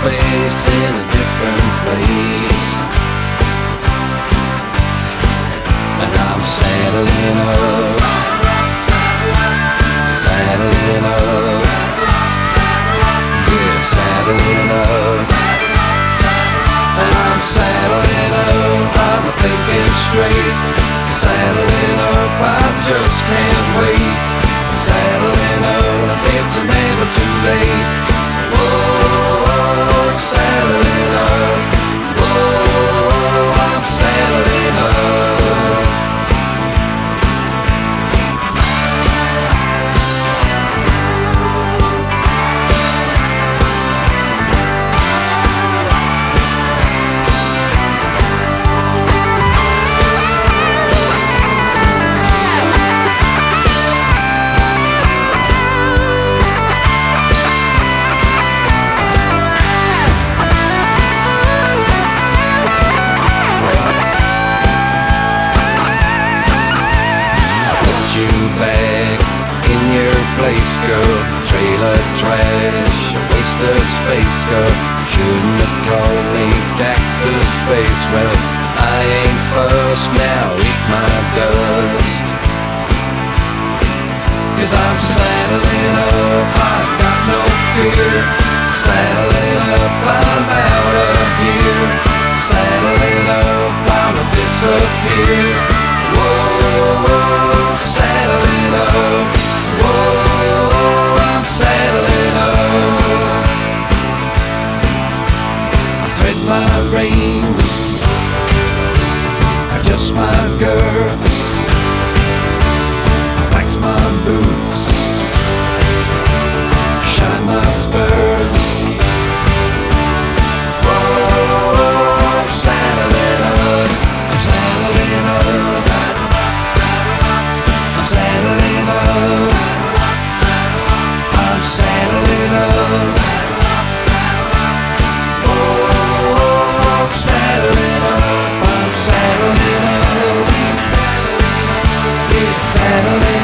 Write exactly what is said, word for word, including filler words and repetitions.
space in a different place. And I'm saddling up, saddling up, yeah, saddling up. And I'm saddling up, I'm thinking straight. Saddling up, I just can't wait. Saddling up, it's never too late. Whoa, saddling up, whoa, I'm saddling up. Back in your place, girl. Trailer trash, a waste of space, girl. Shouldn't have called me Cactus Face. Well, I ain't first, now eat my dust. Cause I'm saddling up, I've got no fear. Saddling up, I'm out of here. Saddling up, I'ma disappear. Whoa, saddling up, whoa, I'm saddling up. I thread my reins, adjust my girth, I wax my boots, shine my spurs. Whoa, saddling up, I'm saddling up. I'm saddling up, I'm saddling up, oh, I'm saddling up, I'm saddling up, yeah, saddling up.